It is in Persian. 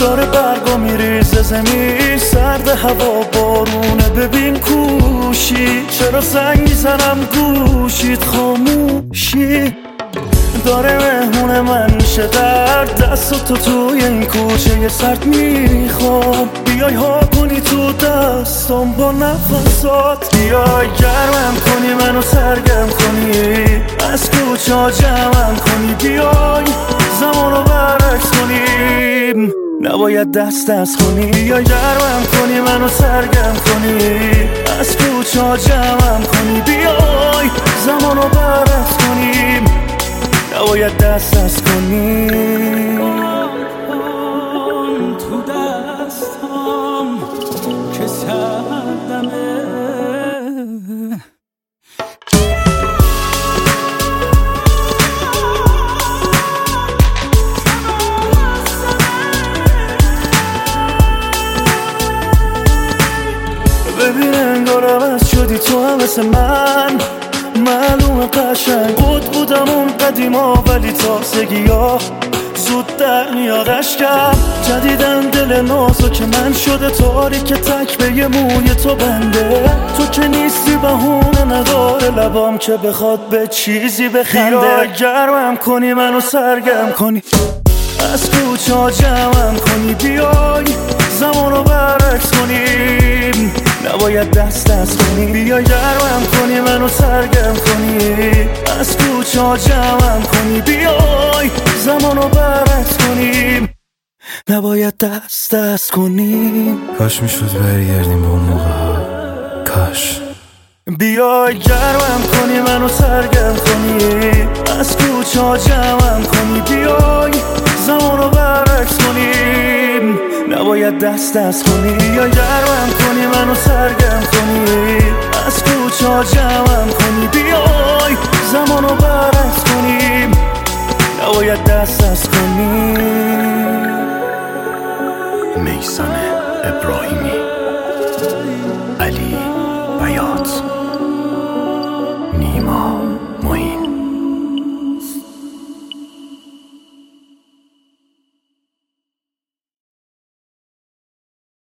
داره برگا میریزه زمین، سرد هوا بارونه ببین کوشی، چرا زنگ میزنم گوشید خاموشی، داره مهمون من میشه در دست تو توی این کوچه سرد میخوام، بیای ها کنی تو دستم با نفسات، بیای گرمم کنی منو سرگرم کنی، از کوچه ها جمعم کنی، بیای زمانو برعکس کنیم، نباید دست کنی، یا گرمم کنی منو سرگرم کنی، از کوچه ها جمعم کنی، بیای زمانو برعکس کنیم، نباید دست کنی. تو دستم که سردمه، ببین انگار عوض شدی تو هم مثل من، معلومه قشنگ بودم اون قدیما، ولی تازگی ها زود در میاد اشکم، جدیدن دل نازو که من شده تاریک، تک به یه موی تو بنده، تو که نیستی بهونه نداره لبام که بخواد به چیزی بخنده، بیا گرمم کنی منو سرگرم کنی، از کوچه ها جمعم کنی، بیای زمانو برعکس کنیم، نباید دست کنی، بیا گرمم کنی منو سرگرم کنی، از کوچه ها جمعم کنی، بیای زمانو برعکس کنیم، نباید دست کنیم. کاش میشد برگردیم به اون موقع ها، کاش. بیای گرمم کنی منو سرگرم کنی، از کوچه ها جمعم کنی، بیای زمانو برعکس کنیم، نباید دست کنی، یا گرمم کنی منو سرگرم کنی، از کوچه ها جمعم کنی، بیای زمانو برعکس کنیم، نباید دست کنی. میثم ابراهیمی